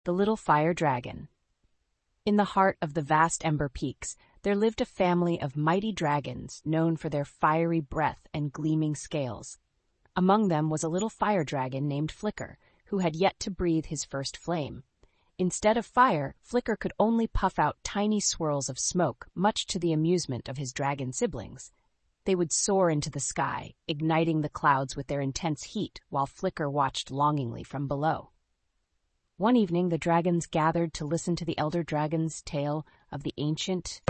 The Little Fire Dragon. In the heart of the vast Ember Peaks, there lived a family of mighty dragons known for their fiery breath and gleaming scales. Among them was a little fire dragon named Flicker, who had yet to breathe his first flame. Instead of fire, Flicker could only puff out tiny swirls of smoke, much to the amusement of his dragon siblings. They would soar into the sky, igniting the clouds with their intense heat, while Flicker watched longingly from below. One evening, the dragons gathered to listen to the elder dragon's tale of the ancient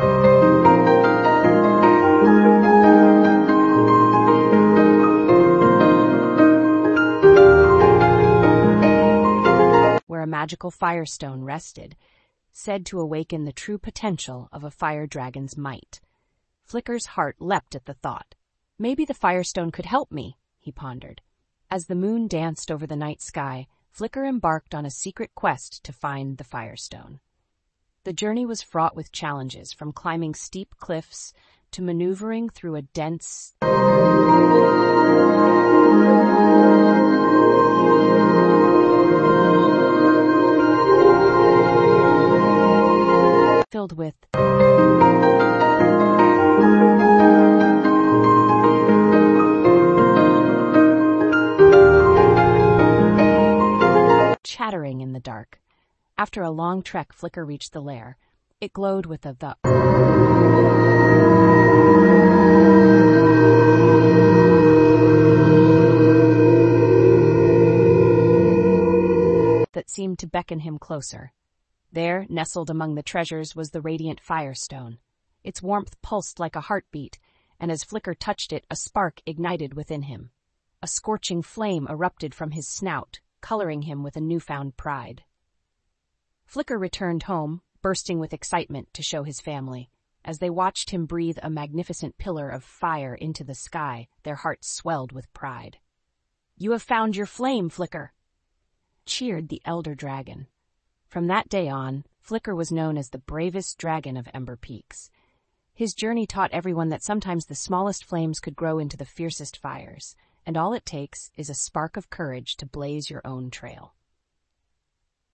where a magical firestone rested, said to awaken the true potential of a fire dragon's might. Flicker's heart leapt at the thought. Maybe the firestone could help me, he pondered. As the moon danced over the night sky, Flicker embarked on a secret quest to find the firestone. The journey was fraught with challenges, from climbing steep cliffs to maneuvering through a dense filled with chattering in the dark. After a long trek, Flicker reached the lair. It glowed with the that seemed to beckon him closer. There, nestled among the treasures, was the radiant firestone. Its warmth pulsed like a heartbeat, and as Flicker touched it, a spark ignited within him. A scorching flame erupted from his snout, coloring him with a newfound pride. Flicker returned home, bursting with excitement to show his family. As they watched him breathe a magnificent pillar of fire into the sky, their hearts swelled with pride. "You have found your flame, Flicker!" cheered the elder dragon. From that day on, Flicker was known as the bravest dragon of Ember Peaks. His journey taught everyone that sometimes the smallest flames could grow into the fiercest fires, and all it takes is a spark of courage to blaze your own trail.